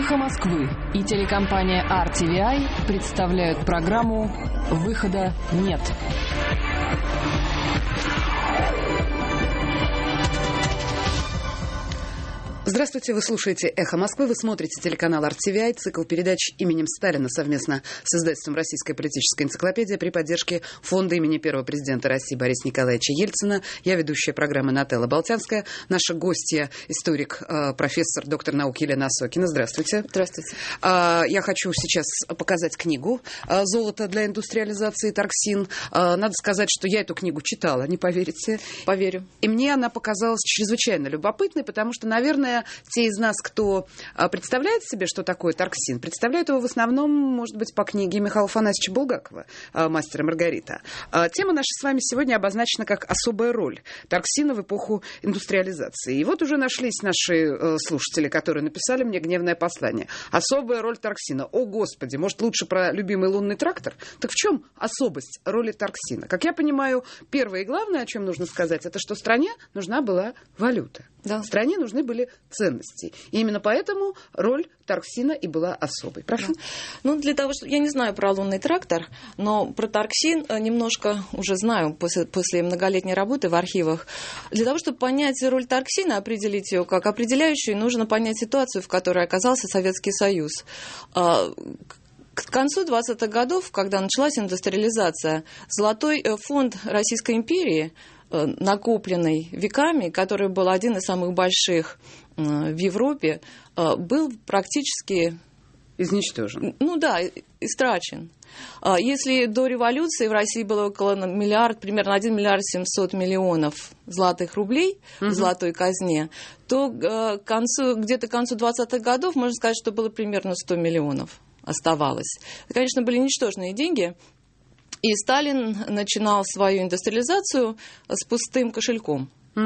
«Эхо Москвы» и телекомпания RTVI представляют программу «Выхода нет». Здравствуйте, вы слушаете «Эхо Москвы», вы смотрите телеканал RTVI, цикл передач именем Сталина совместно с издательством «Российская политическая энциклопедия» при поддержке фонда имени первого президента России Бориса Николаевича Ельцина. Я ведущая программы Нателла Болтянская, наша гостья, историк, профессор, доктор наук Елена Осокина. Здравствуйте. Здравствуйте. Я хочу сейчас показать книгу «Золото для индустриализации. Торксин». Надо сказать, что я эту книгу читала, не поверите. Поверю. И мне она показалась чрезвычайно любопытной, потому что, наверное, те из нас, кто представляет себе, что такое торксин, представляют его в основном, может быть, по книге Михаила Афанасьевича Булгакова «Мастер и Маргарита». Тема наша с вами сегодня обозначена как особая роль торксина в эпоху индустриализации. И вот уже нашлись наши слушатели, которые написали мне гневное послание. Особая роль торксина. О, Господи, может, лучше про любимый лунный трактор? Так в чем особость роли торксина? Как я понимаю, первое и главное, о чем нужно сказать, это что стране нужна была валюта. Да. Стране нужны были ценности. И именно поэтому роль торксина и была особой. Прошу. Да. Ну, для того, что... Я не знаю про лунный трактор, но про торксин немножко уже знаю после многолетней работы в архивах. Для того, чтобы понять роль торксина, определить ее как определяющую, нужно понять ситуацию, в которой оказался Советский Союз. К концу 20-х годов, когда началась индустриализация, золотой фонд Российской империи, накопленный веками, который был один из самых больших в Европе, был практически... Изничтожен. Ну да, истрачен. Если до революции в России было около примерно 1 миллиард 700 миллионов золотых рублей в золотой казне, то где-то к концу 20-х годов можно сказать, что было примерно 100 миллионов оставалось. Это, конечно, были ничтожные деньги. И Сталин начинал свою индустриализацию с пустым кошельком.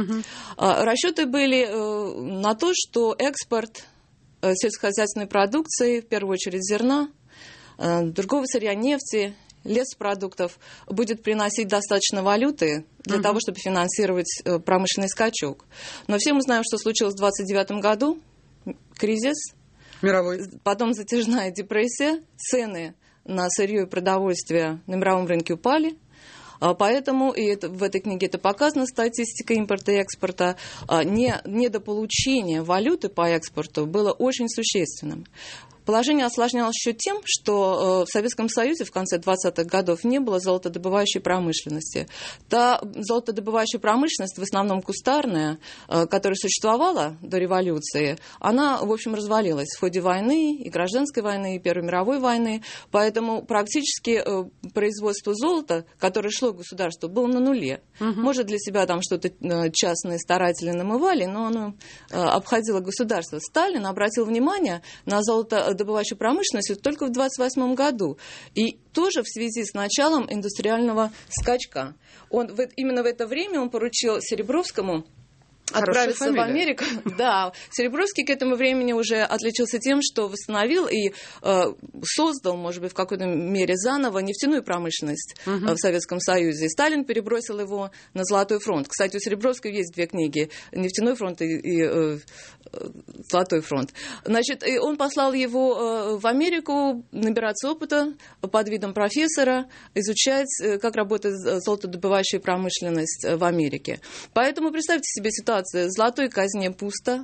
Расчеты были на то, что экспорт сельскохозяйственной продукции, в первую очередь зерна, другого сырья, нефти, лесопродуктов, будет приносить достаточно валюты для того, чтобы финансировать промышленный скачок. Но все мы знаем, что случилось в 1929 году. Кризис. Мировой. Потом затяжная депрессия. Цены на сырье и продовольствие на мировом рынке упали. Поэтому, и в этой книге это показано, статистика импорта и экспорта, недополучение валюты по экспорту было очень существенным. Положение осложнялось еще тем, что в Советском Союзе в конце 20-х годов не было золотодобывающей промышленности. Та золотодобывающая промышленность, в основном кустарная, которая существовала до революции, она, в общем, развалилась в ходе войны, и гражданской войны, и Первой мировой войны. Поэтому практически производство золота, которое шло к государству, было на нуле. Может, для себя там что-то частные старатели намывали, но оно обходило государство. Сталин обратил внимание на золотодобывающую промышленность только в 1928 году. И тоже в связи с началом индустриального скачка. Именно в это время он поручил Серебровскому отправиться в Америку. Да, Серебровский к этому времени уже отличился тем, что восстановил и создал, может быть, в какой-то мере заново нефтяную промышленность в Советском Союзе. И Сталин перебросил его на Золотой фронт. Кстати, у Серебровского есть две книги: «Нефтяной фронт» и «Золотой фронт». Значит, он послал его в Америку набираться опыта под видом профессора, изучать, как работает золотодобывающая промышленность в Америке. Поэтому представьте себе ситуацию. В золотой казне пусто,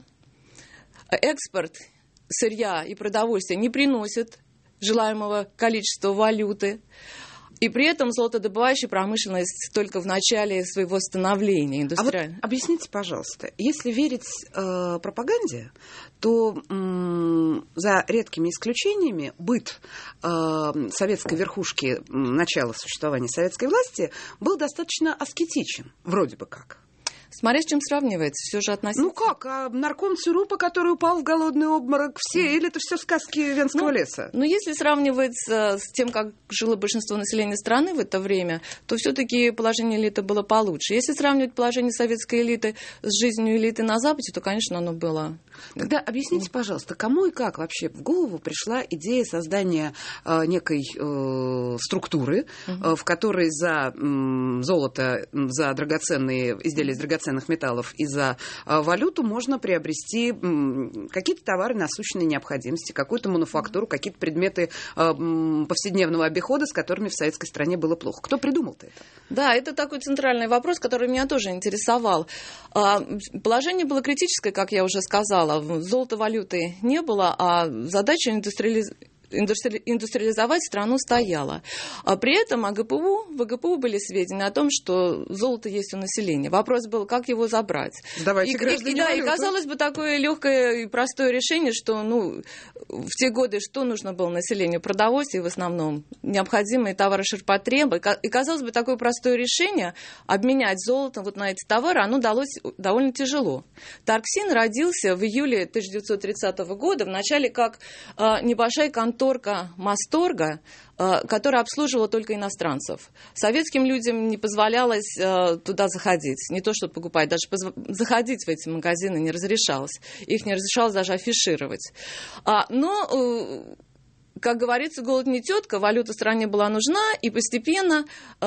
экспорт сырья и продовольствия не приносит желаемого количества валюты, и при этом золотодобывающая промышленность только в начале своего становления индустриального. А вот объясните, пожалуйста, если верить пропаганде, то за редкими исключениями быт советской верхушки начала существования советской власти был достаточно аскетичен, вроде бы как. Смотря с чем сравнивается, все же относительно. Ну как, нарком ЦРУПа, который упал в голодный обморок, все, или это все сказки Венского леса? Ну, если сравнивать с тем, как жило большинство населения страны в это время, то все-таки положение элиты было получше. Если сравнивать положение советской элиты с жизнью элиты на Западе, то, конечно, оно было... Тогда объясните, пожалуйста, кому и как вообще в голову пришла идея создания некой структуры, в которой за золото, за драгоценные изделия из драгоценных драгоценных металлов и за валюту можно приобрести какие-то товары насущной необходимости, какую-то мануфактуру, какие-то предметы повседневного обихода, с которыми в советской стране было плохо. Кто придумал-то это? Да, это такой центральный вопрос, который меня тоже интересовал. Положение было критическое, как я уже сказала. Золота, валюты не было, а задача индустриализовать страну стояла. А при этом в АГПУ были сведения о том, что золото есть у населения. Вопрос был, как его забрать. Сдавайте граждане валюту. И казалось бы, такое легкое и простое решение, что в те годы что нужно было населению? Продовольствие в основном, необходимые товары ширпотреба. И казалось бы, такое простое решение обменять золото вот на эти товары, оно далось довольно тяжело. Тарксин родился в июле 1930 года, вначале как небольшая конторка Масторга, которая обслуживала только иностранцев. Советским людям не позволялось туда заходить, не то чтобы покупать, даже заходить в эти магазины не разрешалось. Их не разрешалось даже афишировать. Но, как говорится, голод не тетка, валюта стране была нужна, и постепенно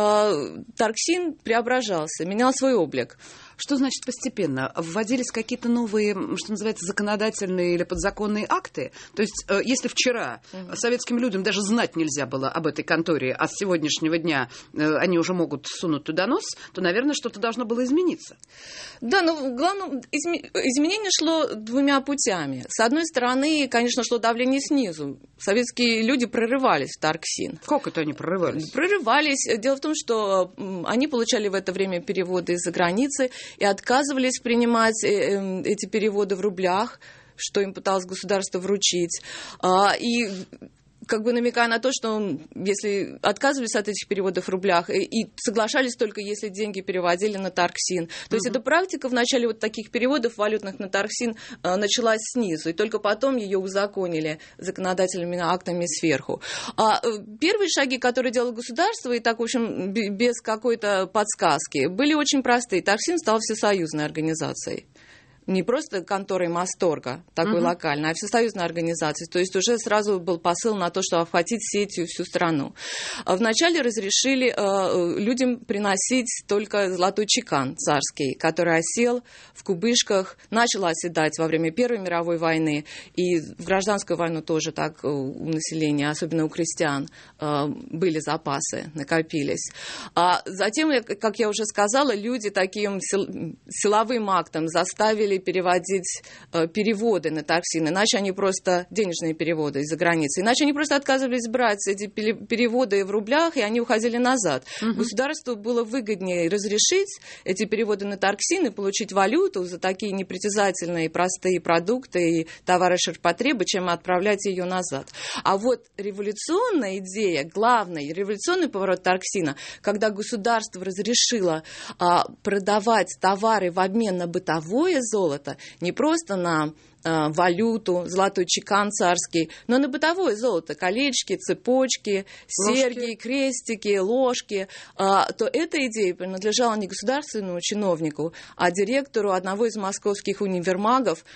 Тарксин преображался, менял свой облик. Что значит постепенно? Вводились какие-то новые, что называется, законодательные или подзаконные акты? То есть, если вчера советским людям даже знать нельзя было об этой конторе, а с сегодняшнего дня они уже могут сунуть туда нос, то, наверное, что-то должно было измениться. Да, но главное, изменение шло двумя путями. С одной стороны, конечно, шло давление снизу. Советские люди прорывались в Тарксин. Как это они прорывались? Прорывались. Дело в том, что они получали в это время переводы из-за границы, и отказывались принимать эти переводы в рублях, что им пыталось государство вручить. И как бы намекая на то, что если отказывались от этих переводов в рублях и соглашались только, если деньги переводили на Тарксин. То есть эта практика в начале вот таких переводов валютных на Тарксин началась снизу, и только потом ее узаконили законодательными актами сверху. Первые шаги, которые делало государство, и так, в общем, без какой-то подсказки, были очень простые. Тарксин стал всесоюзной организацией. Не просто конторой Масторга, такой локальной, а всесоюзной организацией. То есть уже сразу был посыл на то, что охватить сетью всю страну. Вначале разрешили людям приносить только золотой чекан царский, который осел в кубышках, начал оседать во время Первой мировой войны. И в гражданскую войну тоже так у населения, особенно у крестьян, были запасы, накопились. А затем, как я уже сказала, люди таким силовым актом заставили переводить переводы на Тарксин, иначе они просто денежные переводы из-за границы, иначе они просто отказывались брать эти переводы в рублях, и они уходили назад. Государству было выгоднее разрешить эти переводы на Тарксин и получить валюту за такие непритязательные простые продукты и товары ширпотреба, чем отправлять ее назад. А вот революционная идея, главный революционный поворот Тарксина, когда государство разрешило продавать товары в обмен на бытовое золото, не просто на валюту, золотой чекан царский, но на бытовое золото, колечки, цепочки, серьги, крестики, ложки, то эта идея принадлежала не государственному чиновнику, а директору одного из московских универмагов,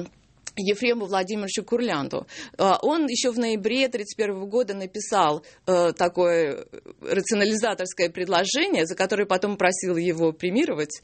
Ефрему Владимировичу Курлянту. Он еще в ноябре 1931 года написал такое рационализаторское предложение, за которое потом просил его премировать,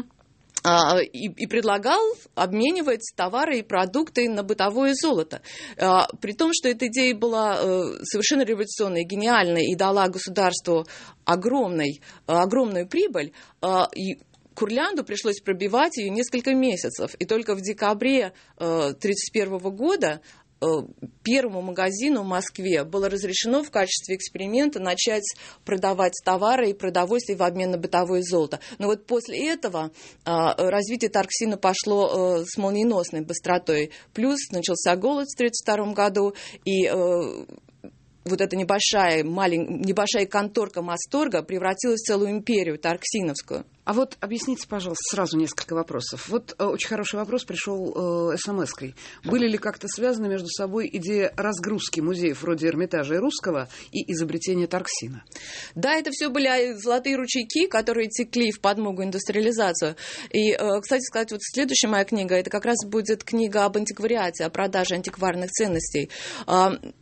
и предлагал обменивать товары и продукты на бытовое золото. При том, что эта идея была совершенно революционной, гениальной и дала государству огромную прибыль, и Курлянду пришлось пробивать ее несколько месяцев. И только в декабре 1931 года первому магазину в Москве было разрешено в качестве эксперимента начать продавать товары и продовольствие в обмен на бытовое золото. Но вот после этого развитие Тарксина пошло с молниеносной быстротой. Плюс начался голод в 1932 году, и вот эта небольшая конторка Масторга превратилась в целую империю тарксиновскую. А вот объясните, пожалуйста, сразу несколько вопросов. Вот очень хороший вопрос пришел СМС-кой. Были ли как-то связаны между собой идея разгрузки музеев вроде Эрмитажа и Русского и изобретения Тарксина? Да, это все были золотые ручейки, которые текли в подмогу индустриализацию. И, кстати сказать, вот следующая моя книга, это как раз будет книга об антиквариате, о продаже антикварных ценностей.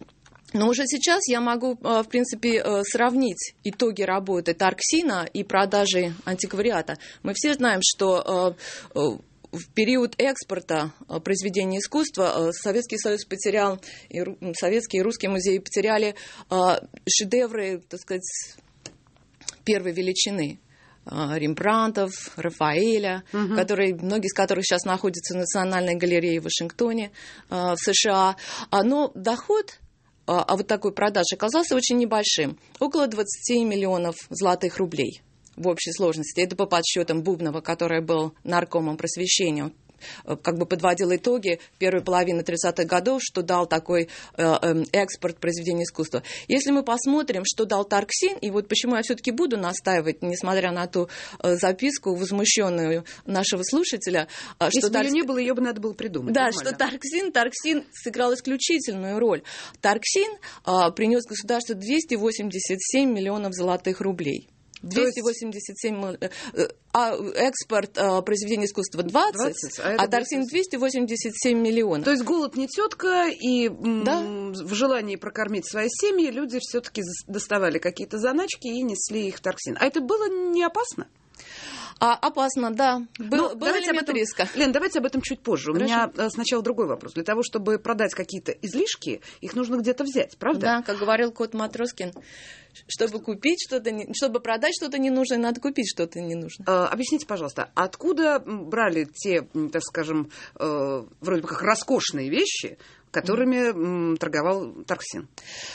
Но уже сейчас я могу, в принципе, сравнить итоги работы Тарксина и продажи антиквариата. Мы все знаем, что в период экспорта произведений искусства Советский Союз потерял, и советские и русские музеи потеряли шедевры, так сказать, первой величины. Рембрандтов, Рафаэля, многие из которых сейчас находятся в Национальной галерее в Вашингтоне, в США. Но доход вот такой продажи оказался очень небольшим. Около 20 миллионов золотых рублей в общей сложности. Это по подсчетам Бубнова, который был наркомом просвещения. Как бы подводил итоги первой половины 30-х годов, что дал такой экспорт произведений искусства. Если мы посмотрим, что дал Тарксин, и вот почему я все-таки буду настаивать, несмотря на ту записку возмущенную нашего слушателя, если что бы ее не было, ее бы надо было придумать. Да, нормально. что Тарксин сыграл исключительную роль. Тарксин принес государству 287 миллионов золотых рублей. 287, экспорт произведений искусства 20, а Тарксин 287 миллионов. То есть голод не тетка, и в желании прокормить свои семьи люди все-таки доставали какие-то заначки и несли их в Тарксин. А это было не опасно? Опасно, да. Был элемент риска. Лен, давайте об этом чуть позже. Хорошо. У меня сначала другой вопрос. Для того, чтобы продать какие-то излишки, их нужно где-то взять, правда? Да, как говорил кот Матроскин, чтобы купить что-то, чтобы продать что-то ненужное, надо купить что-то ненужное. Объясните, пожалуйста, откуда брали те, так скажем, вроде бы как роскошные вещи, которыми торговал Тарксин?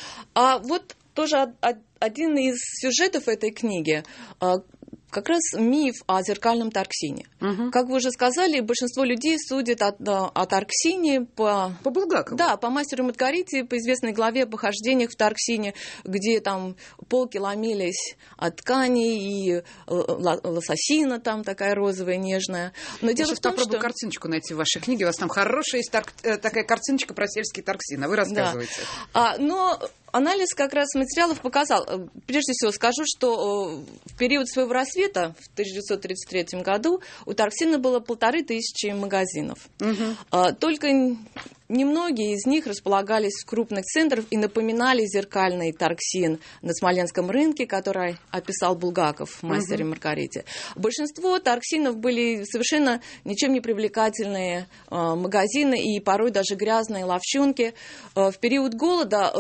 Вот тоже один из сюжетов этой книги как раз миф о зеркальном Тарксине. Как вы уже сказали, большинство людей судят о Тарксине по Булгакову. Да, по мастеру Маргарите, по известной главе о похождениях в Тарксине, где там полки ломились от ткани, и лососина там такая розовая, нежная. Но Я дело сейчас в том, попробую что... картиночку найти в вашей книге. У вас там хорошая есть такая картиночка про сельский Тарксин. А вы рассказываете. Да. Но анализ как раз материалов показал. Прежде всего скажу, что в период своего рассвета, в 1933 году, у Тарксина было 1500 магазинов. Только немногие из них располагались в крупных центрах и напоминали зеркальный Тарксин на Смоленском рынке, который описал Булгаков в «Мастере Маргарите». Большинство Тарксинов были совершенно ничем не привлекательные магазины и порой даже грязные лавчонки. В период голода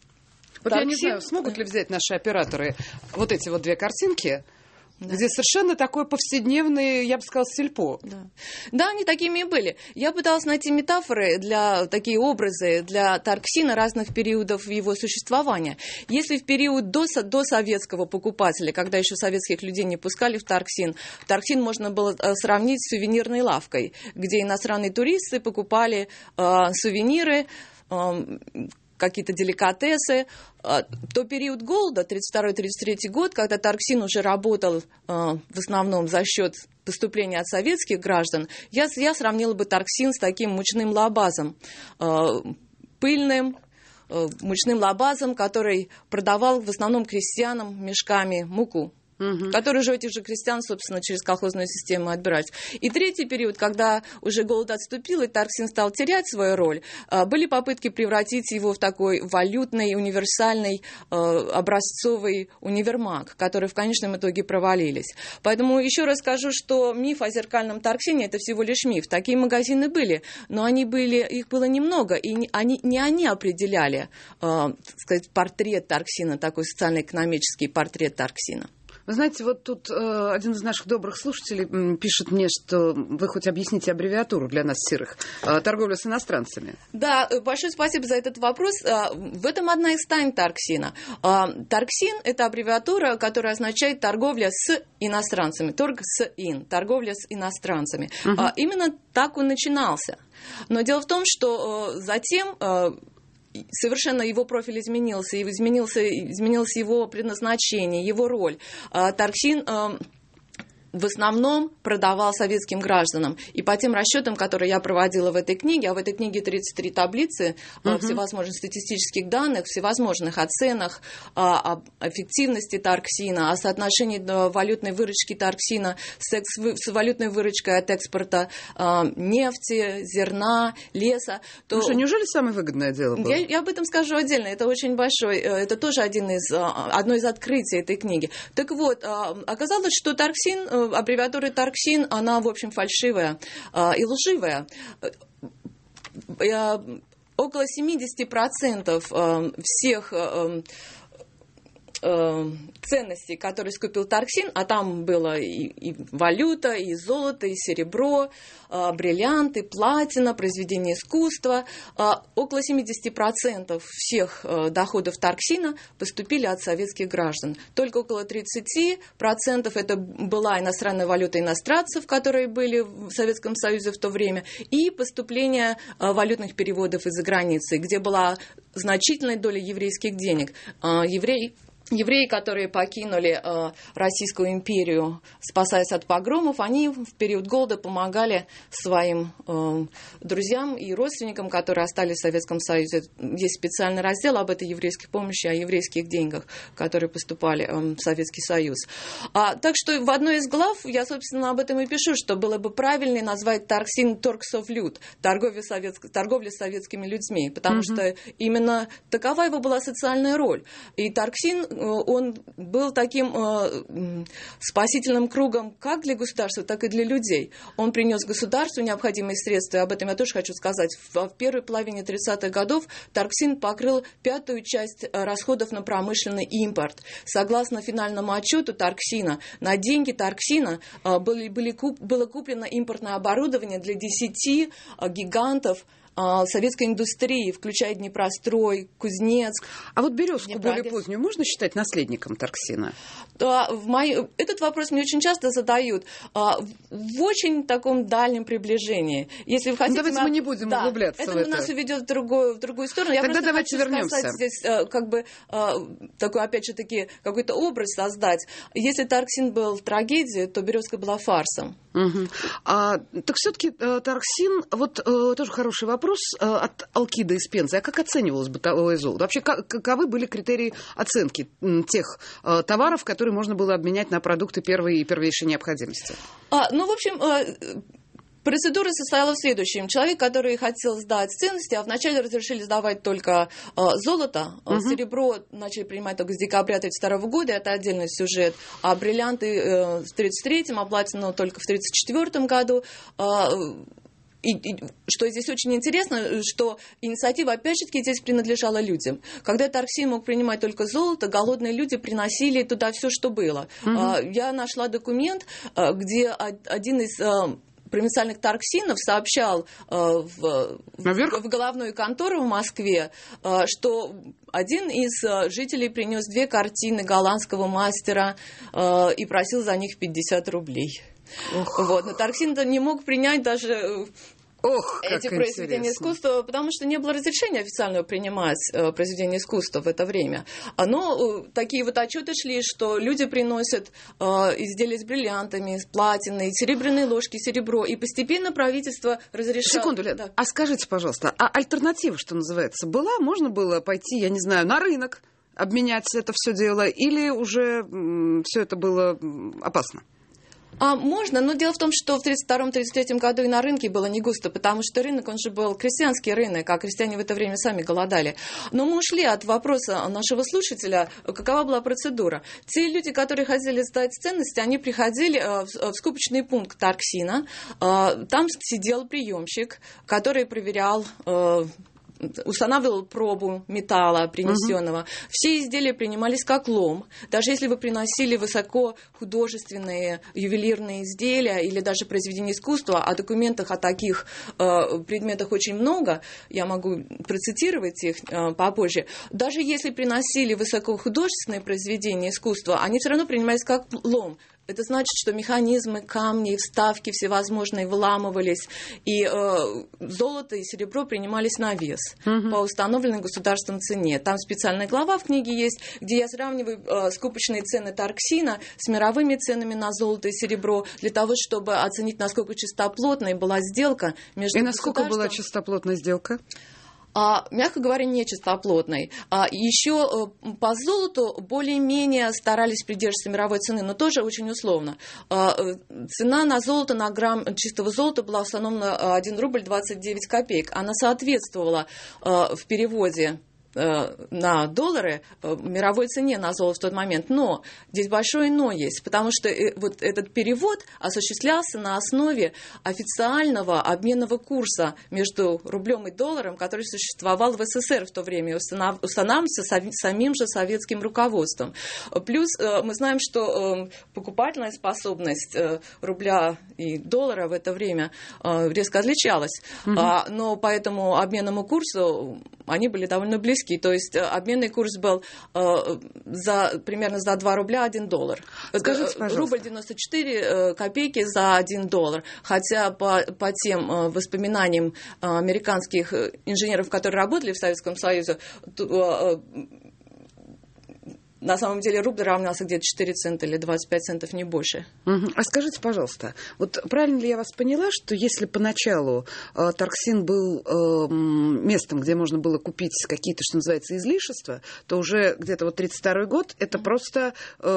Я не знаю, смогут ли взять наши операторы вот эти вот две картинки, где совершенно такой повседневный, я бы сказала, сельпо. Да, они такими и были. Я пыталась найти метафоры, такие образы для Тарксина разных периодов его существования. Если в период до советского покупателя, когда еще советских людей не пускали в Тарксин можно было сравнить с сувенирной лавкой, где иностранные туристы покупали сувениры, какие-то деликатесы, то период голода, 32-33 год, когда Тарксин уже работал в основном за счет поступления от советских граждан, я сравнила бы Тарксин с таким мучным лабазом, пыльным, мучным лабазом, который продавал в основном крестьянам мешками муку, которые же у этих же крестьян, собственно, через колхозную систему отбирались. И третий период, когда уже голод отступил, и Тарксин стал терять свою роль, были попытки превратить его в такой валютный, универсальный, образцовый универмаг, которые в конечном итоге провалились. Поэтому еще раз скажу, что миф о зеркальном Тарксине – это всего лишь миф. Такие магазины были, но их было немного, и не они определяли, так сказать, портрет Тарксина, такой социально-экономический портрет Тарксина. Вы знаете, вот тут один из наших добрых слушателей пишет мне, что вы хоть объясните аббревиатуру для нас серых. Торговля с иностранцами. Да, большое спасибо за этот вопрос. В этом одна из тайн Тарксина. Тарксин – это аббревиатура, которая означает торговля с иностранцами. Торг с ин, торговля с иностранцами. Именно так он начинался. Но дело в том, что затем... совершенно его профиль изменился, изменилось его предназначение, его роль. Тарксин в основном продавал советским гражданам. И по тем расчетам, которые я проводила в этой книге, а в этой книге 33 таблицы всевозможных статистических данных, всевозможных о ценах, об эффективности торксина, о соотношении валютной выручки торксина с валютной выручкой от экспорта нефти, зерна, леса. То... неужели самое выгодное дело было? Я об этом скажу отдельно. Это очень большой, это тоже одно из открытий этой книги. Так вот, оказалось, что торксин, аббревиатура торксин, она, в общем, фальшивая и лживая. Около 70% всех ценностей, которые скупил торксин, а там было и валюта, и золото, и серебро, бриллианты, платина, произведения искусства. Около 70% всех доходов торксина поступили от советских граждан. Только около 30% это была иностранная валюта иностранцев, которые были в Советском Союзе в то время, и поступление валютных переводов из-за границы, где была значительная доля еврейских денег. Евреи, которые покинули Российскую империю, спасаясь от погромов, они в период голода помогали своим друзьям и родственникам, которые остались в Советском Союзе. Есть специальный раздел об этой еврейской помощи, о еврейских деньгах, которые поступали в Советский Союз. Так что в одной из глав я, собственно, об этом и пишу, что было бы правильнее назвать торксин «торксов люд», торговля с советскими людьми, потому что именно такова его была социальная роль. И торксин, он был таким спасительным кругом как для государства, так и для людей. Он принес государству необходимые средства, и об этом я тоже хочу сказать. В первой половине 30-х годов торксин покрыл 1/5 часть расходов на промышленный импорт. Согласно финальному отчету торксина, на деньги торксина было куплено импортное оборудование для 10 гигантов советской индустрии, включая Днепрострой, Кузнецк. А вот «Березку» более позднюю можно считать наследником торксина? Этот вопрос мне очень часто задают в очень таком дальнем приближении. Если вы хотите, давайте мы не будем углубляться в это. Это нас уведет в другую сторону. Я Тогда давайте вернемся. Сказать здесь такой, опять же таки, какой-то образ создать. Если торксин был трагедией, то «Березка» была фарсом. Так все-таки торксин, тоже хороший вопрос от Алкида из Пензы. А как оценивалось бытовое золото? Вообще, каковы были критерии оценки тех товаров, которые можно было обменять на продукты первой и первейшей необходимости? В общем, процедура состояла в следующем. Человек, который хотел сдать ценности, а вначале разрешили сдавать только золото, серебро начали принимать только с декабря 1932 года, это отдельный сюжет, а бриллианты в 1933-м, а платину только в 1934 году. И что здесь очень интересно, что инициатива, опять же таки, здесь принадлежала людям. Когда торксин мог принимать только золото, голодные люди приносили туда все, что было. Я нашла документ, где один из провинциальных торксинов сообщал в головную контору в Москве, что один из жителей принес 2 картины голландского мастера и просил за них 50 рублей. Но торксин-то не мог принять даже эти произведения искусства, потому что не было разрешения официального принимать произведения искусства в это время. Но такие отчеты шли, что люди приносят изделия с бриллиантами, с платиной, серебряные ложки, серебро, и постепенно правительство разрешало... Секунду, Лен, а скажите, пожалуйста, а альтернатива, что называется, была? Можно было пойти, я не знаю, на рынок, обменять это все дело, или уже все это было опасно? Можно, но дело в том, что в 1932-1933 году и на рынке было не густо, потому что рынок, он же был крестьянский рынок, а крестьяне в это время сами голодали. Но мы ушли от вопроса нашего слушателя, какова была процедура. Те люди, которые хотели сдать ценности, они приходили в скупочный пункт торксина, там сидел приемщик, который проверял... устанавливал пробу металла принесенного. Все изделия принимались как лом. Даже если вы приносили высокохудожественные ювелирные изделия или даже произведения искусства, о документах о таких предметах очень много, я могу процитировать их попозже. Даже если приносили высокохудожественные произведения искусства, они все равно принимались как лом. Это значит, что механизмы, камни, вставки всевозможные выламывались, и золото и серебро принимались на вес по установленной государством цене. Там специальная глава в книге есть, где я сравниваю скупочные цены Тарксина с мировыми ценами на золото и серебро для того, чтобы оценить, насколько чистоплотной была сделка между государством... И насколько была чистоплотная сделка? Мягко говоря, нечистоплотной. Еще по золоту более-менее старались придерживаться мировой цены, но тоже очень условно. Цена на золото, на грамм чистого золота была установлена 1 рубль 29 копеек. Она соответствовала в переводе на доллары мировой цене на золото в тот момент. Но здесь большое «но» есть, потому что вот этот перевод осуществлялся на основе официального обменного курса между рублем и долларом, который существовал в СССР в то время и устанавливался самим же советским руководством. Плюс мы знаем, что покупательная способность рубля и доллара в это время резко отличалась. Но по этому обменному курсу они были довольно близки. То есть обменный курс был примерно за 2 рубля 1 доллар. Скажите, пожалуйста. Рубль 94 копейки за 1 доллар. Хотя по тем воспоминаниям американских инженеров, которые работали в Советском Союзе, на самом деле рубль равнялся где-то 4 цента или 25 центов, не больше. А скажите, пожалуйста, вот правильно ли я вас поняла, что если поначалу Тарксин был местом, где можно было купить какие-то, что называется, излишества, то уже где-то вот 1932 год это просто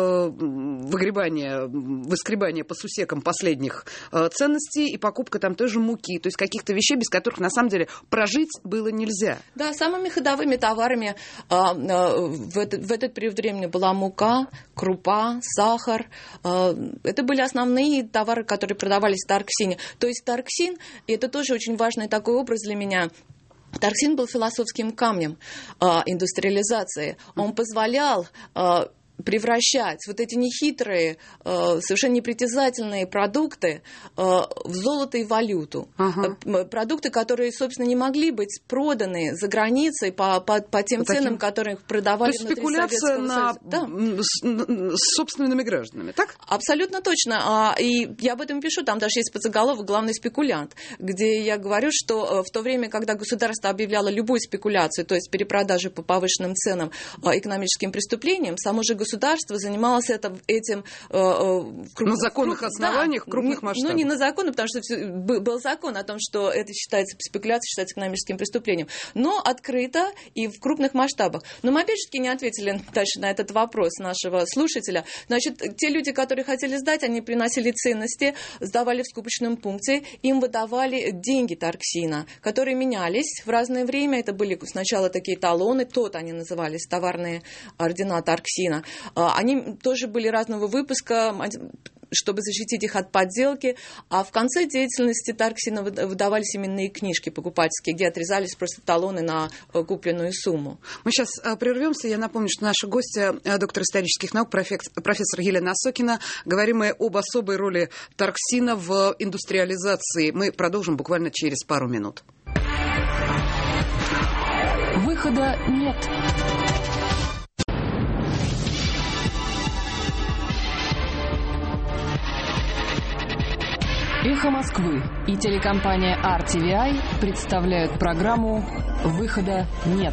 выскребание по сусекам последних ценностей и покупка там той же муки, то есть каких-то вещей, без которых на самом деле прожить было нельзя. Да, самыми ходовыми товарами в этот период времени была мука, крупа, сахар. Это были основные товары, которые продавались в Тарксине. То есть Тарксин, и это тоже очень важный такой образ для меня, Тарксин был философским камнем индустриализации. Он позволял превращать вот эти нехитрые, совершенно непритязательные продукты в золото и валюту. Продукты, которые, собственно, не могли быть проданы за границей по тем ценам, которые их продавали внутри Советского Союза. С собственными гражданами, так? Абсолютно точно. И я об этом пишу, там даже есть подзаголовок «Главный спекулянт», где я говорю, что в то время, когда государство объявляло любую спекуляцию, то есть перепродажу по повышенным ценам экономическим преступлением, само же государство занималось этим на законных основаниях, в крупных масштабах. Ну, не на законах, потому что был закон о том, что это считается спекуляцией, считается экономическим преступлением, но открыто и в крупных масштабах. Но мы, опять же, не ответили дальше на этот вопрос нашего слушателя. Значит, те люди, которые хотели сдать, они приносили ценности, сдавали в скупочном пункте, им выдавали деньги Тарксина, которые менялись в разное время. Это были сначала такие талоны, они назывались, товарные ордена Тарксина. Они тоже были разного выпуска, чтобы защитить их от подделки. А в конце деятельности Тарксина выдавались именные книжки покупательские, где отрезались просто талоны на купленную сумму. Мы сейчас прервемся. Я напомню, что наша гостья, доктор исторических наук, профессор Елена Осокина. Говорим мы об особой роли Тарксина в индустриализации. Мы продолжим буквально через пару минут. Выхода нет. «Эхо Москвы» и телекомпания RTVI представляют программу «Выхода нет».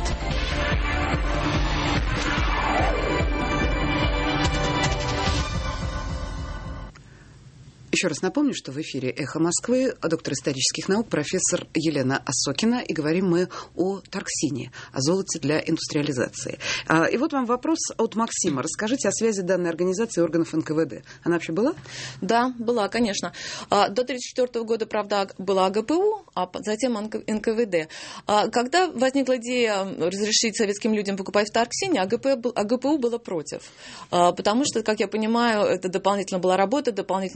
Еще раз напомню, что в эфире «Эхо Москвы» доктор исторических наук, профессор Елена Осокина, и говорим мы о Тарксине, о золоте для индустриализации. И вот вам вопрос от Максима. Расскажите о связи данной организации и органов НКВД. Она вообще была? Да, была, конечно. До 1934 года, правда, была АГПУ, а затем НКВД. Когда возникла идея разрешить советским людям покупать в Тарксине, АГПУ было против. Потому что, как я понимаю, это дополнительно была работа, дополнительный черный рынок,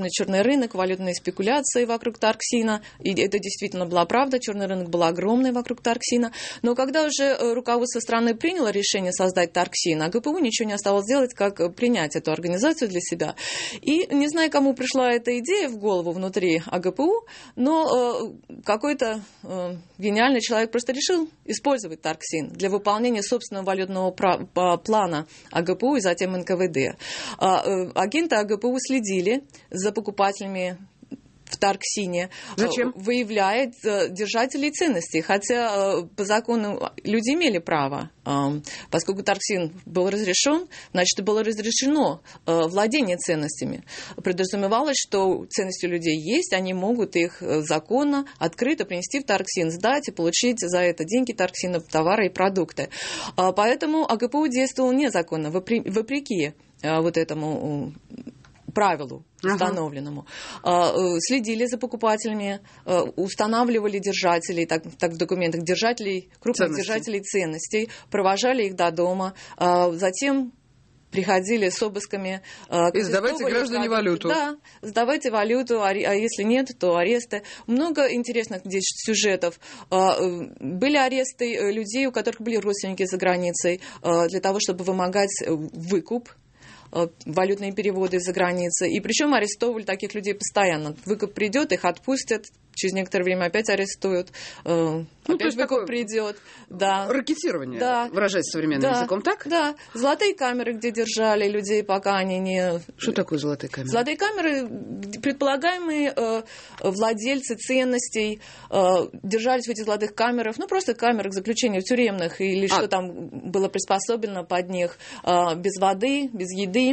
рынок, валютные спекуляции вокруг торксина. И это действительно была правда. Черный рынок был огромный вокруг торксина. Но когда уже руководство страны приняло решение создать торксин, АГПУ ничего не оставалось делать, как принять эту организацию для себя. И не знаю, кому пришла эта идея в голову внутри АГПУ, но какой-то гениальный человек просто решил использовать торксин для выполнения собственного валютного плана АГПУ и затем НКВД. Агенты АГПУ следили за покупателями в торксине, выявляет держателей ценностей. Хотя по закону люди имели право, поскольку торксин был разрешен, значит, было разрешено владение ценностями. Подразумевалось, что ценности у людей есть, они могут их законно, открыто принести в торксин, сдать и получить за это деньги торксина, товары и продукты. Поэтому АГПУ действовал незаконно, вопреки вот этому правилу установленному. Следили за покупателями, устанавливали держателей, так в документах, крупных держателей ценностей, провожали их до дома, затем приходили с обысками. И сдавайте, граждане, валюту. Да, сдавайте валюту, а если нет, то аресты. Много интересных здесь сюжетов. Были аресты людей, у которых были родственники за границей, для того, чтобы вымогать выкуп, валютные переводы из-за границы. И причем арестовывали таких людей постоянно. Выкуп придет, их отпустят, через некоторое время опять арестуют, опять выкуп придет. Да. Ракетирование, да. Выражаясь современным языком, так? Да. Золотые камеры, где держали людей, пока они не... Что такое золотые камеры? Золотые камеры, предполагаемые владельцы ценностей, держались в этих золотых камерах, просто камерах заключения тюремных, или что там было приспособлено под них, без воды, без еды,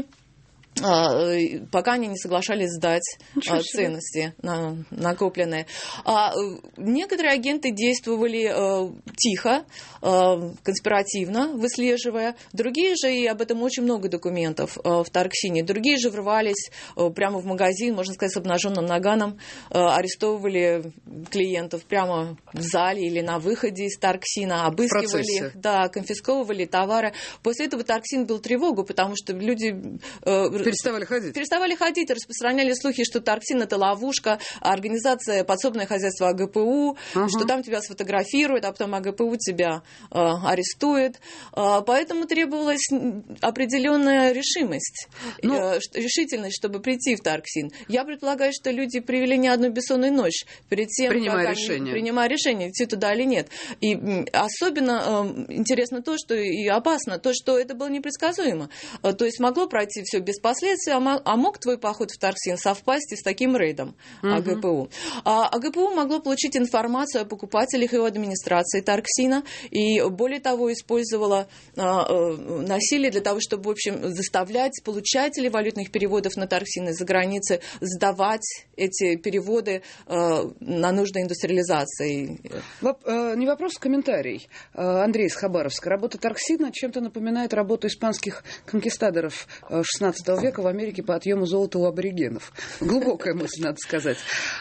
пока они не соглашались сдать ценности накопленные. Некоторые агенты действовали тихо, конспиративно, выслеживая. Другие же, и об этом очень много документов в торксине, другие же врывались прямо в магазин, можно сказать, с обнаженным наганом, арестовывали клиентов прямо в зале или на выходе из торксина, обыскивали их, конфисковывали товары. После этого торксин бил тревогу, потому что люди... Переставали ходить, распространяли слухи, что торксин — это ловушка, организация подсобное хозяйство АГПУ, что там тебя сфотографируют, а потом АГПУ тебя арестует. Поэтому требовалась определенная решимость, решительность, чтобы прийти в торксин. Я предполагаю, что люди провели не одну бессонную ночь перед тем, принимая решение, идти туда или нет. И особенно интересно то, что и опасно, то, что это было непредсказуемо. То есть могло пройти все без последствий, а мог твой поход в торксин совпасть и с таким рейдом АГПУ. АГПУ могло получить информацию о покупателях и о администрации торксина, и более того, использовала насилие для того, чтобы, в общем, заставлять получателей валютных переводов на торксин из-за границы сдавать эти переводы на нужды индустриализации. Не вопрос, а комментарий. Андрей из Хабаровска. Работа торксина чем-то напоминает работу испанских конкистадоров XVI века в Америке по отъему золота у аборигенов. Глубокая мысль, надо сказать.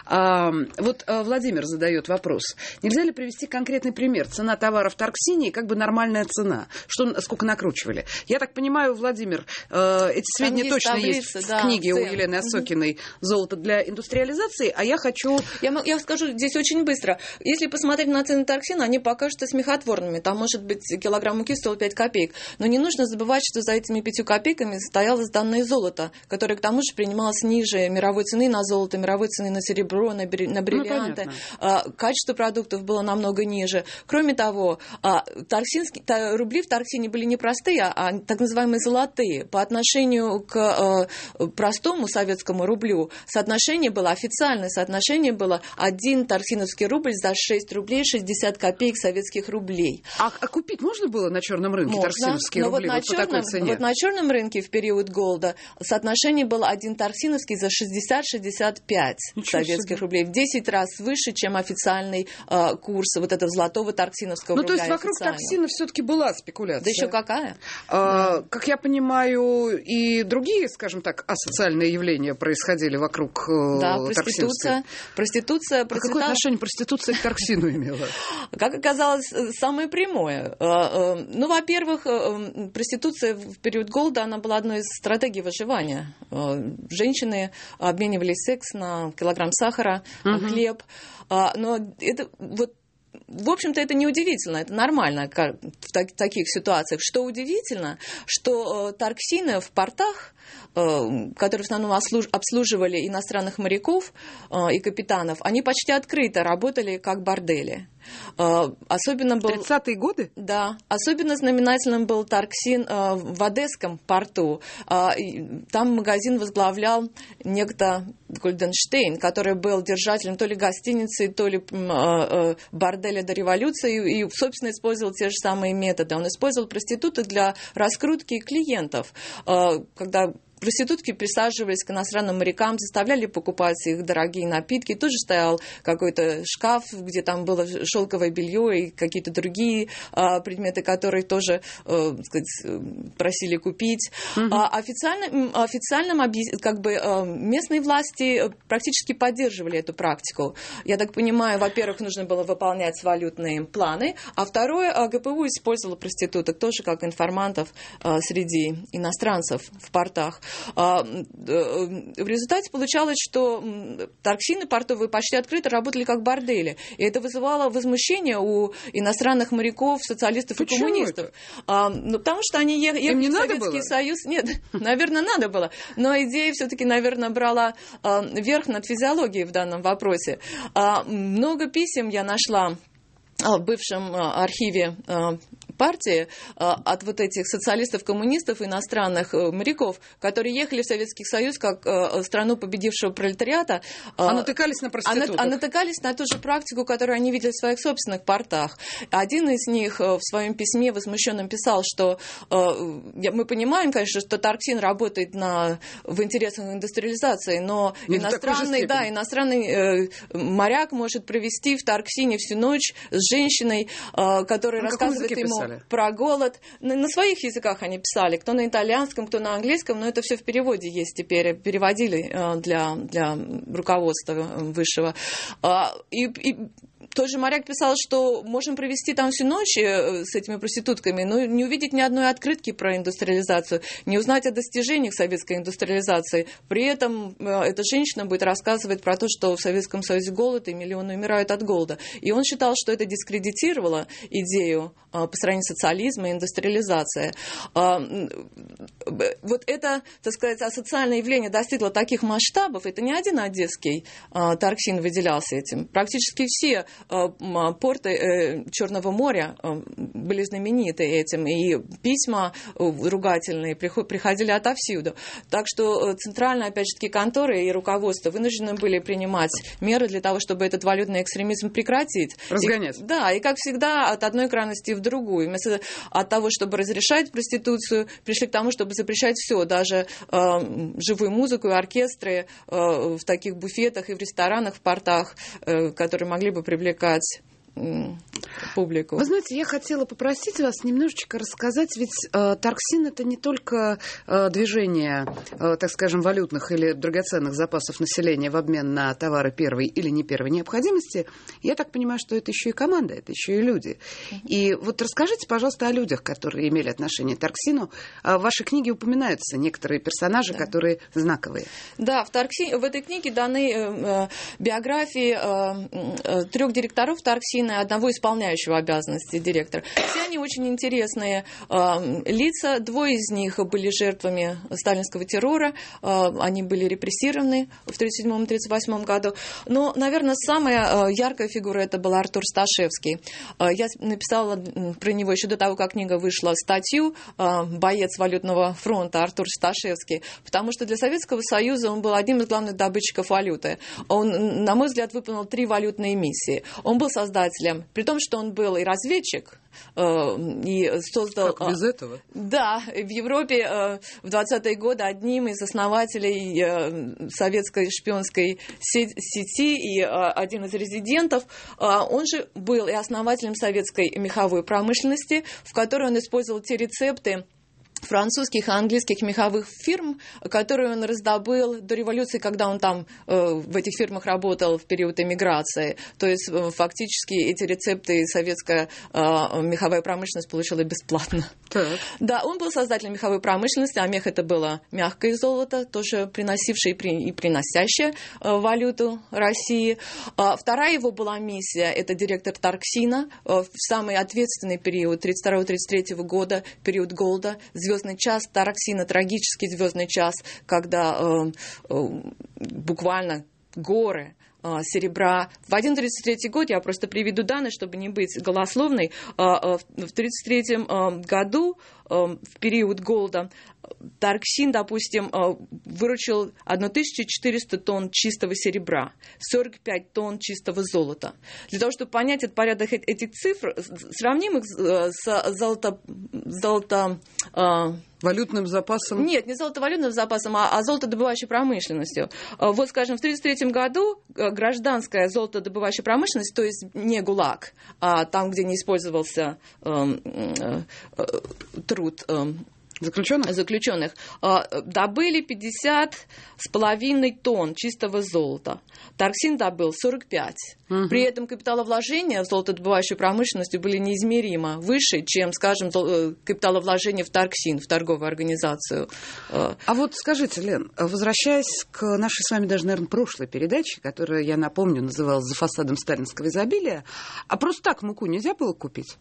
Владимир задает вопрос. Нельзя ли привести конкретный пример? Цена товара в торксине и как бы нормальная цена. Сколько накручивали? Я так понимаю, Владимир, эти сведения точно таблица, есть в книге у Елены Осокиной «Золото для индустриализации», а я хочу... Я скажу здесь очень быстро. Если посмотреть на цены торксина, они покажутся смехотворными. Там, может быть, килограмм муки стоил 5 копеек. Но не нужно забывать, что за этими 5 копейками стояло данное золото, которое, к тому же, принималось ниже мировой цены на золото, мировой цены на серебро, на бриллианты. Качество продуктов было намного ниже. Кроме того, рубли в торксине были не простые, а так называемые золотые. По отношению к простому советскому рублю официальное соотношение было 1 торксиновский рубль за 6 рублей 60 копеек советских рублей. А купить можно было на черном рынке торксиновские рубли по такой цене? Вот на черном рынке в период голода соотношение было 1 торксиновский за 60-65 советских рублей. В 10 раз выше, чем официальный курс вот этого золотого торксиновского рубля. То есть вокруг торксина все-таки была спекуляция? Да еще какая? Как я понимаю, и другие, скажем так, асоциальные явления происходили вокруг торксиновской. Проституция. Какое отношение проституция к торксину имела? Как оказалось, самое прямое. Во-первых, проституция в период голода, она была одной из стратегий выживания. Женщины обменивались секс на килограмм сахара, хлеб. Но это вот, в общем-то, это не удивительно, это нормально в таких ситуациях. Что удивительно, что торксины в портах, которые в основном обслуживали иностранных моряков и капитанов, они почти открыто работали как бордели. Особенно был... 30-е годы? Да. Особенно знаменательным был торксин в Одесском порту. Там магазин возглавлял некто Гольденштейн, который был держателем то ли гостиницы, то ли борделя до революции, и, собственно, использовал те же самые методы. Он использовал проституток для раскрутки клиентов, когда проститутки присаживались к иностранным морякам, заставляли покупать их дорогие напитки. Тут же стоял какой-то шкаф, где там было шелковое белье и какие-то другие предметы, которые тоже, так сказать, просили купить. Официально как бы местные власти практически поддерживали эту практику. Я так понимаю, во-первых, нужно было выполнять валютные планы, а второе, ГПУ использовала проституток тоже как информантов среди иностранцев в портах. В результате получалось, что торксины портовые почти открыто работали как бордели. И это вызывало возмущение у иностранных моряков, социалистов и коммунистов. Потому что они ехали в Советский Союз. Нет, наверное, надо было. Но идея все-таки, наверное, брала верх над физиологией в данном вопросе. Много писем я нашла в бывшем архиве партии от вот этих социалистов, коммунистов, иностранных моряков, которые ехали в Советский Союз как страну победившего пролетариата. А натыкались на проституток. Натыкались на ту же практику, которую они видели в своих собственных портах. Один из них в своем письме возмущенном писал, что мы понимаем, конечно, что торксин работает в интересах индустриализации, но иностранный моряк может провести в торксине всю ночь с женщиной, которая рассказывает ему про голод. На своих языках они писали, кто на итальянском, кто на английском, но это все в переводе есть теперь, переводили для руководства высшего. И тот же моряк писал, что можем провести там всю ночь с этими проститутками, но не увидеть ни одной открытки про индустриализацию, не узнать о достижениях советской индустриализации. При этом эта женщина будет рассказывать про то, что в Советском Союзе голод и миллионы умирают от голода. И он считал, что это дискредитировало идею построения социализма и индустриализации. Вот это, так сказать, асоциальное явление достигло таких масштабов. Это не один одесский торксин выделялся этим. Практически все порты Черного моря были знамениты этим, и письма ругательные приходили отовсюду. Так что центральные, опять же таки, конторы и руководство вынуждены были принимать меры для того, чтобы этот валютный экстремизм прекратить. Разгонять. И как всегда, от одной крайности в другую. Вместо от того, чтобы разрешать проституцию, пришли к тому, чтобы запрещать все, даже живую музыку и оркестры в таких буфетах и в ресторанах, в портах, которые могли бы привлекать публику. Вы знаете, я хотела попросить вас немножечко рассказать, ведь торксин — это не только движение, так скажем, валютных или драгоценных запасов населения в обмен на товары первой или не первой необходимости. Я так понимаю, что это еще и команда, это еще и люди. И вот расскажите, пожалуйста, о людях, которые имели отношение к торксину. В вашей книге упоминаются некоторые персонажи, которые знаковые. Да, в этой книге даны биографии 3 директоров торксина, одного исполняющего обязанности директора. Все они очень интересные лица. 2 из них были жертвами сталинского террора. Они были репрессированы в 1937-1938 году. Но, наверное, самая яркая фигура это был Артур Сташевский. Я написала про него еще до того, как книга вышла, статью «Боец валютного фронта» Артур Сташевский, потому что для Советского Союза он был одним из главных добытчиков валюты. Он, на мой взгляд, выполнил 3 валютные миссии. Он был создателем, при том, что он был и разведчик, и создал... Как без этого? Да, в Европе в 20-е годы одним из основателей советской шпионской сети и один из резидентов, он же был и основателем советской меховой промышленности, в которой он использовал те рецепты французских и английских меховых фирм, которые он раздобыл до революции, когда он там в этих фирмах работал в период эмиграции. То есть фактически эти рецепты советская меховая промышленность получила бесплатно. Так. Да, он был создателем меховой промышленности, а мех это было мягкое золото, тоже приносившее и приносящее валюту России. Вторая его была миссия, это директор Тарксина в самый ответственный период 1932-1933 года, период голода, звездный час Тарксина, трагический звездный час, когда буквально горы серебра. В 1933 год, я просто приведу данные, чтобы не быть голословной, в 1933 году, в период голода, Тарксин, допустим, выручил 1400 тонн чистого серебра, 45 тонн чистого золота. Для того, чтобы понять этот порядок этих цифр, сравним их с валютным запасом? Нет, не золотовалютным запасом, а золотодобывающей промышленностью. Вот, скажем, в 1933 году гражданская золотодобывающая промышленность, то есть не ГУЛАГ, а там, где не использовался труд заключенных, добыли 50,5 тонн чистого золота. Тарксин добыл 45. При этом капиталовложения в золотодобывающую промышленность были неизмеримо выше, чем, скажем, капиталовложения в Тарксин, в торговую организацию. А вот скажите, Лен, возвращаясь к нашей с вами даже, наверное, прошлой передаче, которая, я напомню, называлась «За фасадом сталинского изобилия», а просто так муку нельзя было купить?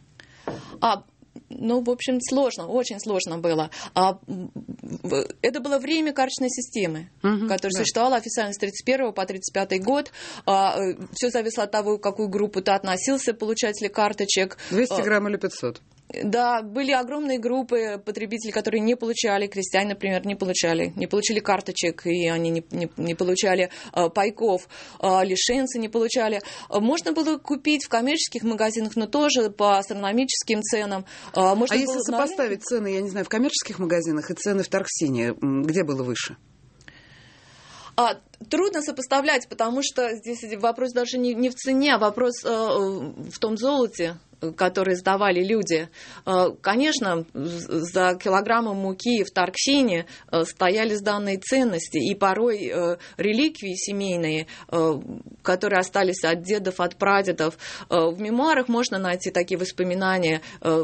Ну, в общем, сложно, очень сложно было. Это было время карточной системы, которая существовала официально с 1931 по 1935 год. Все зависело от того, в какую группу ты относился, получателей карточек. 200 грамм или 500? Да, были огромные группы потребителей, которые не получали, крестьяне, например, не получили карточек, и они не получали пайков, лишенцы не получали. Можно было купить в коммерческих магазинах, но тоже по астрономическим ценам. Можно если сопоставить цены, я не знаю, в коммерческих магазинах и цены в Тарксине, где было выше? Трудно сопоставлять, потому что здесь вопрос даже не в цене, а вопрос в том золоте, которые сдавали люди. Конечно, за килограммом муки в Тарксине стояли сданные ценности, и порой реликвии семейные, которые остались от дедов, от прадедов. В мемуарах можно найти такие воспоминания.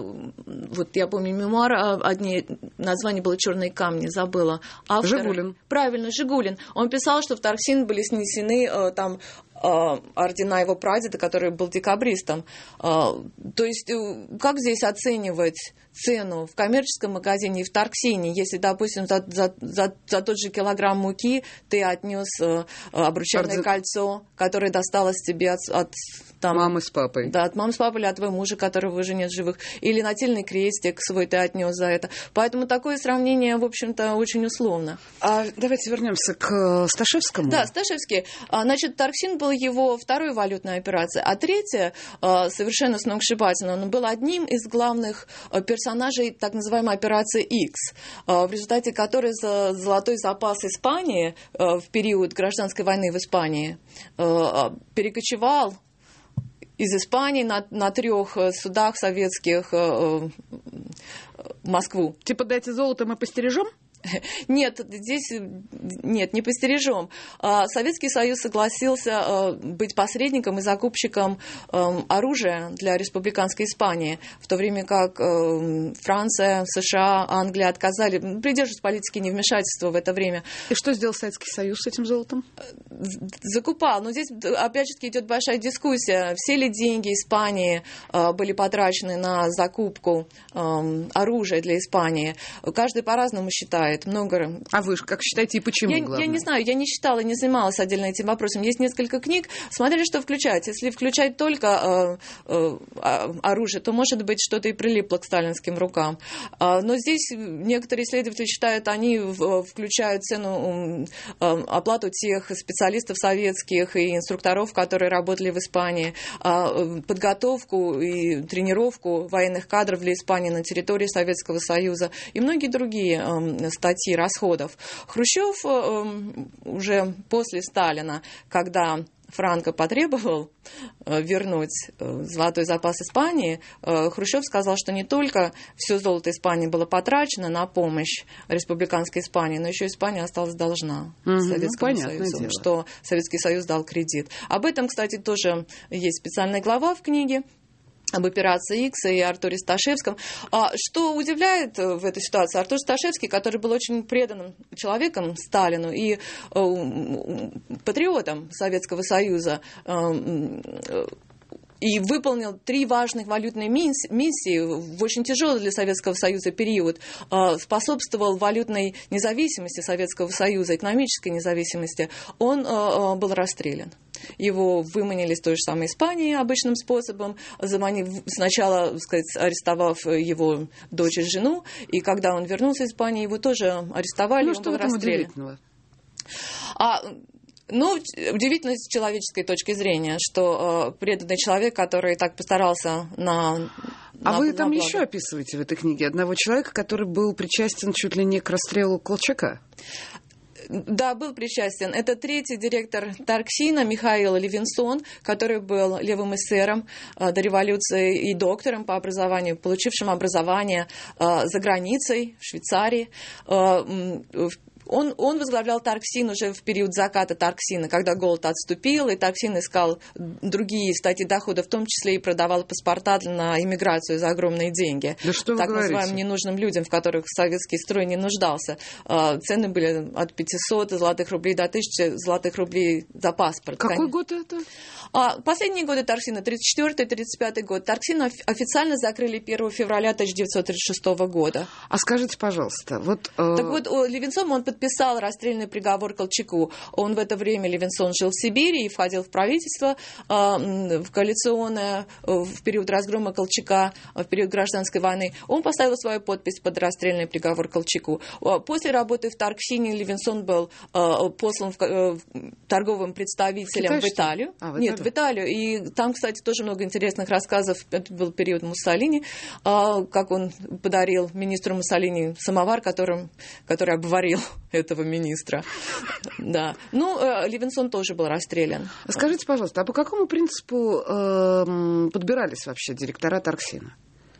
Вот я помню мемуар, одни название было «Черные камни», забыла. Автора. Жигулин. Правильно, Жигулин. Он писал, что в Тарксин были снесены там ордена его прадеда, который был декабристом. То есть, как здесь оценивать цену в коммерческом магазине и в Тарксине, если, допустим, за тот же килограмм муки ты отнес обручальное кольцо, которое досталось тебе от мамы с папой. Да, от мамы с папой или от твоего мужа, которого уже нет в живых. Или нательный крестик свой ты отнес за это. Поэтому такое сравнение, в общем-то, очень условно. Давайте вернемся к Сташевскому. Да, Сташевский. Значит, Тарксин был его второй валютной операцией, а третья, совершенно сногсшибательно, он был одним из главных персонажей так называемой операции X, в результате которой золотой запас Испании в период гражданской войны в Испании перекочевал из Испании на 3 судах советских в Москву. Типа дайте золото, мы постережем? Нет, здесь нет, не постережем. Советский Союз согласился быть посредником и закупщиком оружия для республиканской Испании, в то время как Франция, США, Англия отказали, придерживались политики невмешательства в это время. И что сделал Советский Союз с этим золотом? Закупал. Но здесь, опять же, идет большая дискуссия. Все ли деньги Испании были потрачены на закупку оружия для Испании? Каждый по-разному считает. Много. А вы как считаете и почему? Я не знаю, я не читала, не занималась отдельно этим вопросом. Есть несколько книг, смотрели, что включать. Если включать только оружие, то, может быть, что-то и прилипло к сталинским рукам. Но здесь некоторые исследователи считают, они включают цену, оплату тех специалистов советских и инструкторов, которые работали в Испании, подготовку и тренировку военных кадров для Испании на территории Советского Союза и многие другие статьи расходов. Хрущев уже после Сталина, когда Франко потребовал вернуть золотой запас Испании, Хрущев сказал, что не только все золото Испании было потрачено на помощь республиканской Испании, но еще Испания осталась должна Советскому Союзу, что Советский Союз дал кредит. Об этом, кстати, тоже есть специальная глава в книге об операции Икс и Артуре Сташевском. Что удивляет в этой ситуации, Артур Сташевский, который был очень преданным человеком Сталину и патриотом Советского Союза, и выполнил 3 важных валютные миссии в очень тяжелый для Советского Союза период, способствовал валютной независимости Советского Союза, экономической независимости, он был расстрелян. Его выманили с той же самой Испании обычным способом, сначала, так сказать, арестовав его дочь и жену, и когда он вернулся из Испании, его тоже арестовали, он был расстрелян. Удивительно с человеческой точки зрения, что преданный человек, который так постарался на вы там еще описываете в этой книге одного человека, который был причастен чуть ли не к расстрелу Колчака. Да, был причастен. Это 3-й директор Тарксина Михаил Левинсон, который был левым эсером до революции и доктором по образованию, получившим образование за границей, в Швейцарии. Он возглавлял Тарксин уже в период заката Тарксина, когда голод отступил, и Тарксин искал другие статьи дохода, в том числе и продавал паспорта на иммиграцию за огромные деньги. Да что вы так говорите? Называемым ненужным людям, в которых советский строй не нуждался. Цены были от 500 золотых рублей до 1000 золотых рублей за паспорт. Какой год это? Последние годы Тарксина, 34-35 год. Тарксин официально закрыли 1 февраля 1936 года. А скажите, пожалуйста, Так вот, Левинсон, он подписал расстрельный приговор Колчаку. Он в это время, Левинсон, жил в Сибири и входил в правительство, в коалиционное, в период разгрома Колчака, в период гражданской войны. Он поставил свою подпись под расстрельный приговор Колчаку. После работы в Тарксине Левинсон был послан торговым представителем в Италию. Нет, в Италию. И там, кстати, тоже много интересных рассказов. Это был период Муссолини, как он подарил министру Муссолини самовар, который обварил этого министра. Да. Левинсон тоже был расстрелян. Скажите, пожалуйста, а по какому принципу подбирались вообще директора Тарксина?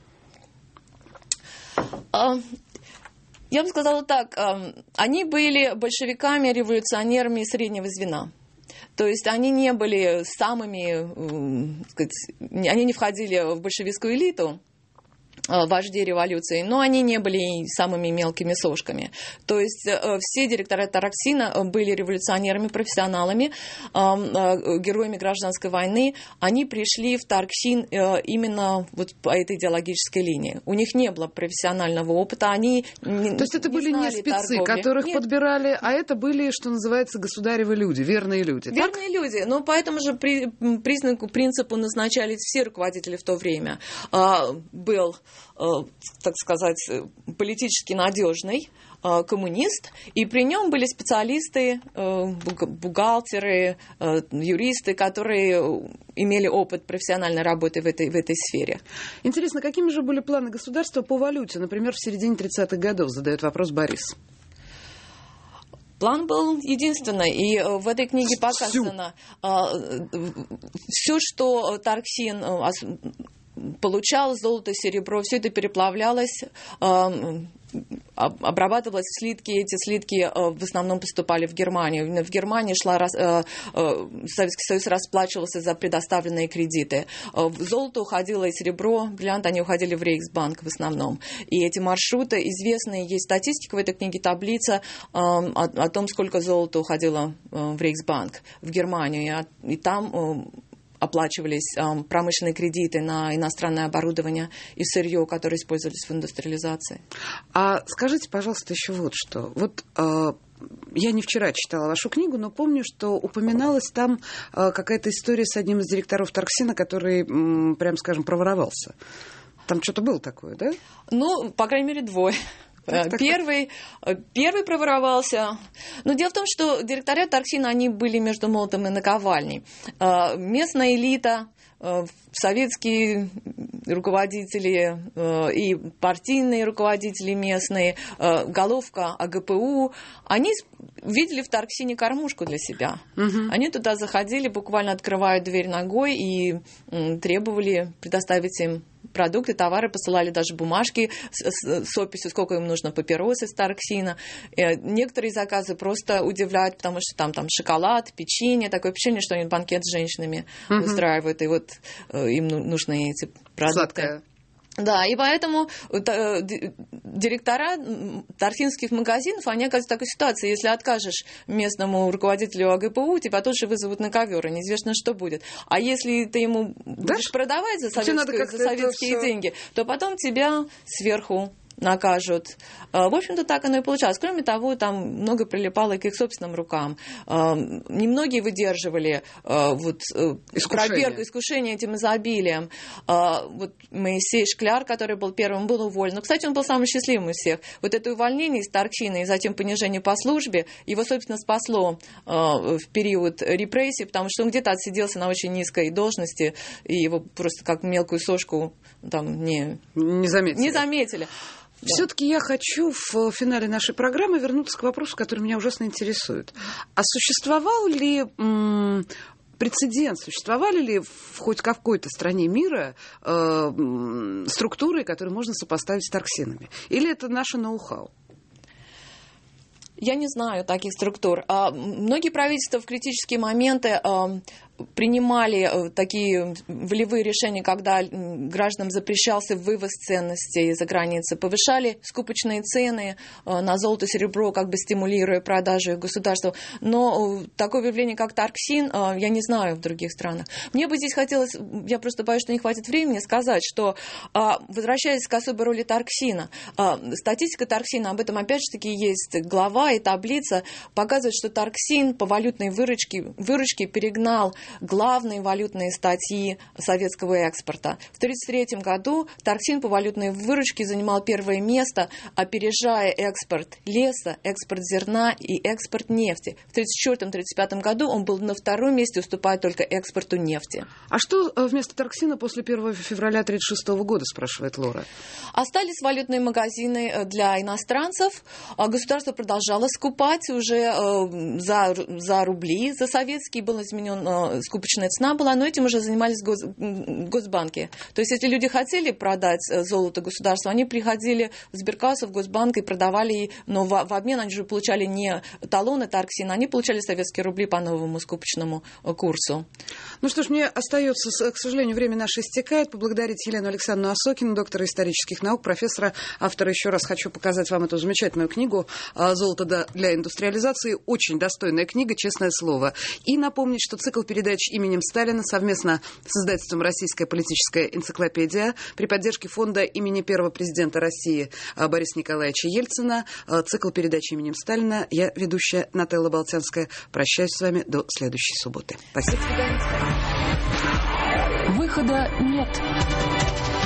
Я бы сказала так. Они были большевиками, революционерами среднего звена. То есть они не были самыми, они не входили в большевистскую элиту, вождей революции, но они не были самыми мелкими сошками. То есть все директора Тарксина были революционерами, профессионалами, героями гражданской войны. Они пришли в Тарксин именно вот по этой идеологической линии. У них не было профессионального опыта. Они То есть это были не спецы, торговли, которых подбирали, а это были, что называется, государевы люди, верные люди. Верные люди. Но по этому же принципу назначались все руководители в то время. Был, так сказать, политически надежный коммунист, и при нем были специалисты, бухгалтеры, юристы, которые имели опыт профессиональной работы в этой сфере. Интересно, какими же были планы государства по валюте, например, в середине 30-х годов, задает вопрос Борис. План был единственный, и в этой книге показано все, что Тарксин получал, золото, серебро, все это переплавлялось, обрабатывалось в слитки. Эти слитки в основном поступали в Германию. В Германии Советский Союз расплачивался за предоставленные кредиты. Золото уходило и серебро, бриллианты, они уходили в Рейхсбанк в основном. И эти маршруты известные. Есть статистика в этой книге, таблица о том, сколько золота уходило в Рейхсбанк, в Германию. И там оплачивались промышленные кредиты на иностранное оборудование и сырье, которые использовались в индустриализации. А скажите, пожалуйста, еще вот что. Вот я не вчера читала вашу книгу, но помню, что упоминалась там какая-то история с одним из директоров Тарксина, который, прям скажем, проворовался. Там что-то было такое, да? По крайней мере, 2. Первый проворовался. Но дело в том, что директора Тарксина, они были между молотом и наковальней. Местная элита, советские руководители и партийные руководители местные, головка АГПУ, они видели в Тарксине кормушку для себя. Они туда заходили, буквально открывая дверь ногой и требовали предоставить им продукты, товары, посылали даже бумажки с описью, сколько им нужно папирос из Тарксина. Некоторые заказы просто удивляют, потому что там шоколад, печенье, такое впечатление, что они банкет с женщинами устраивают, и вот им нужны эти продукты. Сладкое. Да, и поэтому директора тарксинских магазинов, они оказываются в такой ситуации. Если откажешь местному руководителю АГПУ, тебя тоже вызовут на ковер, и неизвестно, что будет. А если ты ему будешь продавать за советские деньги, то потом тебя сверху накажут. В общем-то, так оно и получалось. Кроме того, там много прилипало к их собственным рукам. Немногие выдерживали проверку, искушение этим изобилием. Вот Моисей Шкляр, который был первым, был уволен. Но, кстати, он был самым счастливым из всех. Вот это увольнение из Тарксина и затем понижение по службе его, собственно, спасло в период репрессий, потому что он где-то отсиделся на очень низкой должности, и его просто как мелкую сошку там не заметили. Все-таки я хочу в финале нашей программы вернуться к вопросу, который меня ужасно интересует. А существовал ли прецедент, существовали ли в хоть какой-то стране мира структуры, которые можно сопоставить с Тарксинами? Или это наше ноу-хау? Я не знаю таких структур. Многие правительства в критические моменты принимали такие волевые решения, когда гражданам запрещался вывоз ценностей за границу, повышали скупочные цены на золото, серебро, как бы стимулируя продажу их государству. Но такое явление, как Тарксин, я не знаю в других странах. Мне бы здесь хотелось, я просто боюсь, что не хватит времени, сказать, что, возвращаясь к особой роли Тарксина, статистика Тарксина, об этом опять же таки есть глава и таблица, показывает, что Тарксин по валютной выручке перегнал главные валютные статьи советского экспорта. В 1933 году Тарксин по валютной выручке занимал первое место, опережая экспорт леса, экспорт зерна и экспорт нефти. В 1934-1935 году он был на втором месте, уступая только экспорту нефти. А что вместо Тарксина после 1 февраля 1936 года, спрашивает Лора? Остались валютные магазины для иностранцев. Государство продолжало скупать уже за рубли. За советские был изменен скупочная цена была, но этим уже занимались госбанки. То есть, если люди хотели продать золото государству, они приходили в сберкассу, в Госбанк и продавали, но в обмен они же получали не талоны Тарксина, они получали советские рубли по новому скупочному курсу. Ну что ж, мне остается, к сожалению, время наше истекает. Поблагодарить Елену Александровну Осокину, доктора исторических наук, профессора, автора. Еще раз хочу показать вам эту замечательную книгу «Золото для индустриализации». Очень достойная книга, честное слово. И напомнить, что цикл передач именем Сталина совместно с издательством «Российская политическая энциклопедия» при поддержке фонда имени первого президента России Бориса Николаевича Ельцина. Цикл передач именем Сталина. Я, ведущая Нателла Болтянская, прощаюсь с вами до следующей субботы. Спасибо. Выхода нет.